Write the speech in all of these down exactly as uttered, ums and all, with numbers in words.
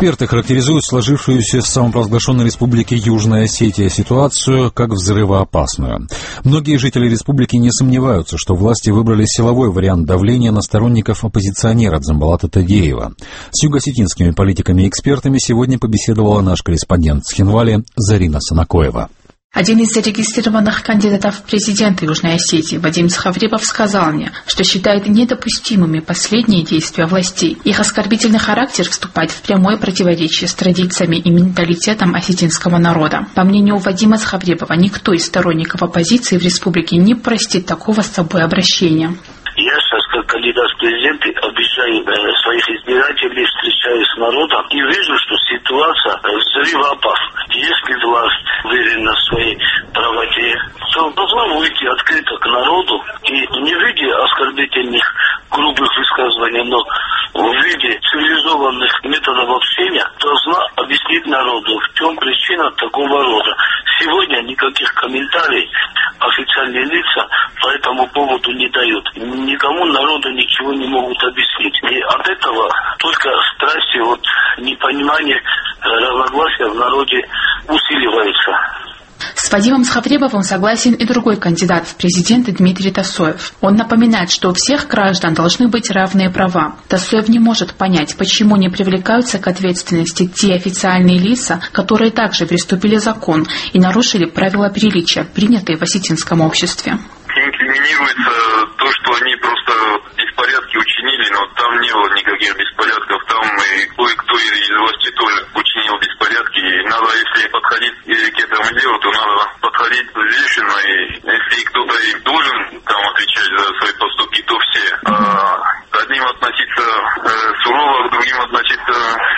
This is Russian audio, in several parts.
Эксперты характеризуют сложившуюся в самопровозглашенной республике Южная Осетия ситуацию как взрывоопасную. Многие жители республики не сомневаются, что власти выбрали силовой вариант давления на сторонников оппозиционера Дзамбалата Тадеева. С юго-осетинскими политиками и экспертами сегодня побеседовала наш корреспондент с Хинвали Зарина Санакоева. Один из зарегистрированных кандидатов в президенты Южной Осетии, Вадим Схавребов, сказал мне, что считает недопустимыми последние действия властей. Их оскорбительный характер вступает в прямое противоречие с традициями и менталитетом осетинского народа. По мнению Вадима Схавребова, никто из сторонников оппозиции в республике не простит такого с собой обращения. Я сейчас, как кандидат в президенты, обещаю своих избирателей, встречаюсь с народом и вижу, что ситуация взрывоопасна. Если власть уверена в своей правоте, то должна выйти открыто к народу и не в виде оскорбительных, грубых высказываний, но в виде цивилизованных методов общения должна объяснить народу, в чем причина такого рода. Сегодня никаких комментариев официальные лица по этому поводу не дают. Никому народу ничего не могут объяснить. И от этого только страсти, вот, непонимание, разногласия в народе усиливаются. С Вадимом Схавребовым согласен и другой кандидат в президенты Дмитрий Тасоев. Он напоминает, что у всех граждан должны быть равные права. Тасоев не может понять, почему не привлекаются к ответственности те официальные лица, которые также приступили закон и нарушили правила приличия, принятые в осетинском обществе. Инкриминируется то, что они просто беспорядки учинили, но там не было никаких беспорядков. Там и кое-кто из власти тоже учинил беспорядки. И надо, если подходить к этому делу, то надо подходить взвешенно. И если кто-то и должен там отвечать за свои поступки, то все. А к одним относиться э, сурово, к другим относиться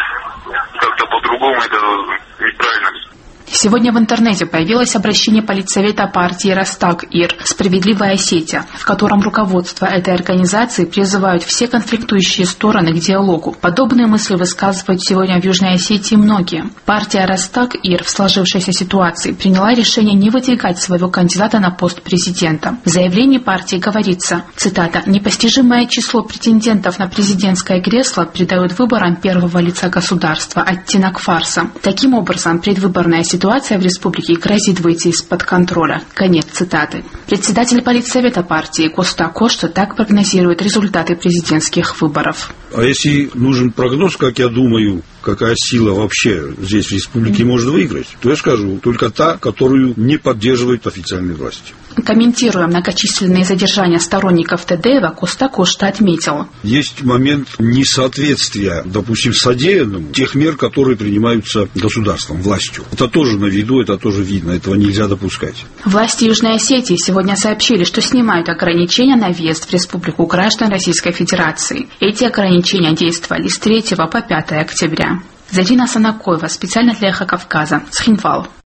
как-то по-другому, это неправильно. Сегодня в интернете появилось обращение политсовета партии Растак-Ир «Справедливая Осетия», в котором руководство этой организации призывают все конфликтующие стороны к диалогу. Подобные мысли высказывают сегодня в Южной Осетии многие. Партия Растак-Ир в сложившейся ситуации приняла решение не выдвигать своего кандидата на пост президента. В заявлении партии говорится, цитата, «Непостижимое число претендентов на президентское кресло придает выборам первого лица государства оттенок фарса. Таким образом, предвыборная ситуация Ситуация в республике грозит выйти из-под контроля». Конец цитаты. Председатель политсовета партии Коста Кошта так прогнозирует результаты президентских выборов. А если нужен прогноз, как я думаю, какая сила вообще здесь в республике mm-hmm. может выиграть, то я скажу, только та, которую не поддерживают официальные власти. Комментируя многочисленные задержания сторонников Тадеева, Коста Кошта отметил. Есть момент несоответствия, допустим, содеянному тех мер, которые принимаются государством, властью. Это тоже на виду, это тоже видно, этого нельзя допускать. Власти Южной Осетии сегодня сообщили, что снимают ограничения на въезд в республику граждан Российской Федерации. Эти ограничения действовали с третьего по пятое октября. Зарина Санакоева, специально для Эхо Кавказа, с Хинвал.